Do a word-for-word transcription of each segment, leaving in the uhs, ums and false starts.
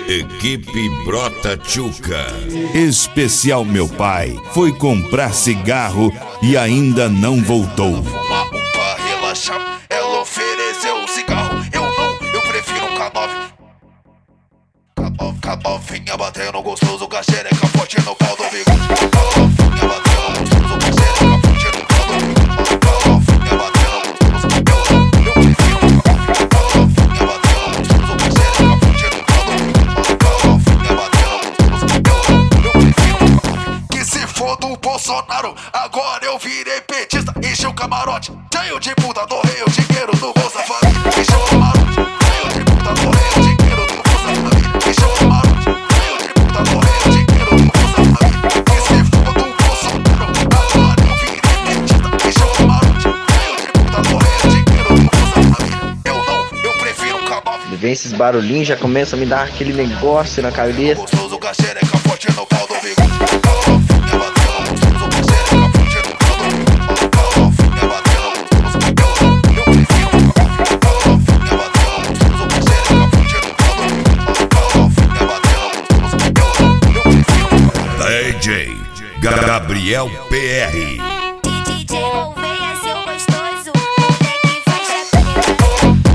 Equipe Brota Tchuca. Especial meu pai foi comprar cigarro e ainda não voltou. Fumar um pra relaxar, ela ofereceu um cigarro. Eu não, eu prefiro um K nove. K nove, K nove, vinha batendo gostoso, com a xereca forte no pau do bigode. K nove, vinha batendo gostoso, com a xereca forte no pau do bigode. K nove, vinha batendo gostoso, eu não, eu prefiro um K nove. K nove, vinha batendo gostoso, com a xereca forte no pau do bigode. K nove, vinha batendo gostoso, eu não, eu prefiro um K nove. Que se foda o Bolsonaro, agora eu virei petista, enchi o camarote. Cheio de puta, torrei o dinheiro do Bolsa Família. Enchi o camarote, cheio de puta, torrei o dinheiro do Bolsa Família. Enchi o camarote, cheio de puta, torrei o dinheiro do Bolsa Família. Que se foda o Bolsonaro, agora eu virei petista, enchi o camarote. Cheio de puta, torrei o dinheiro do Bolsa Família. Eu não, eu prefiro um K nove. Vem esses barulhinhos, já começa a me dar aquele negócio na cabeça. Gostoso, com a xereca forte no pau do bigode. K nove, vinha batendo gostoso, com a xereca forte no pau do bigode. K nove, vinha batendo gostoso, eu não, eu prefiro um K nove. K nove, vinha batendo gostoso, com a xereca forte no pau do bigode. K nove, vinha batendo gostoso, eu não, eu prefiro um K nove. D J Gabriel P R. D J Gouveia, seu gostoso, onde é que faz a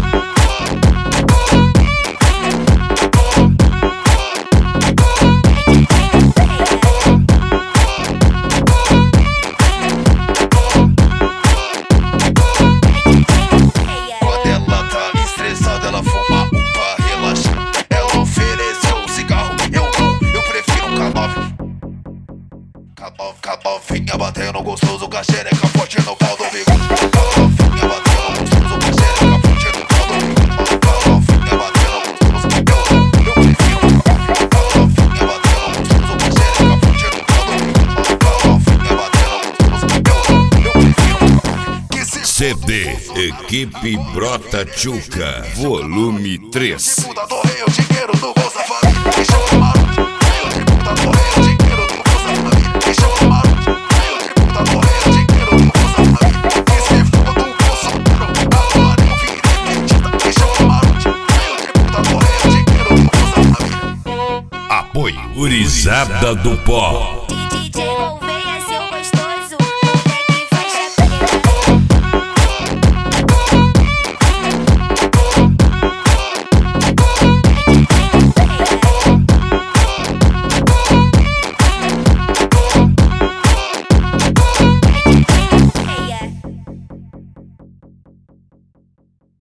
Quando ela tá estressada, ela fuma um pra relaxar. Ela ofereceu um cigarro, eu não, eu prefiro um K nove. K nove, K nove, vinha batendo gostoso, com a xereca forte no pau do bigode. K nove, vinha batendo gostoso, com a xereca forte no pau do bigode. K nove, vinha batendo gostoso, eu não, eu prefiro um K nove. K nove, vinha batendo gostoso, com a xereca forte no pau do bigode. K nove, vinha batendo gostoso, eu não, eu prefiro um K nove. Que se C D Equipe Brota Tchuca, volume três. puta, torrei o dinheiro do Bolsa Família. Enchi o camarote, cheio de puta, torrei o dinheiro do Bolsa Família. Enchi o camarote, cheio de puta, torrei o dinheiro do Bolsa Família. Que se foda o Bolsonaro, agora eu virei petista. Enchi o camarote, cheio de puta, torrei o dinheiro do Bolsa Família. Apoio Urizada do Pó.